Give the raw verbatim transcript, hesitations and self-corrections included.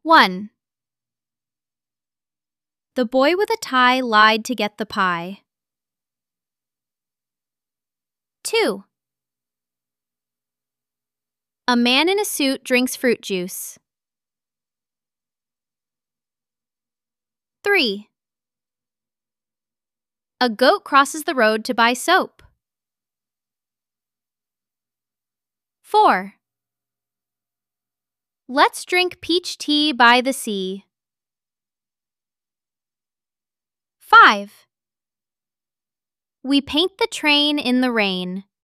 one. The boy with a tie lied to get the pie. two. A man in a suit drinks fruit juice. three. A goat crosses the road to buy soap. four. Let's drink peach tea by the sea. five. We paint the train in the rain.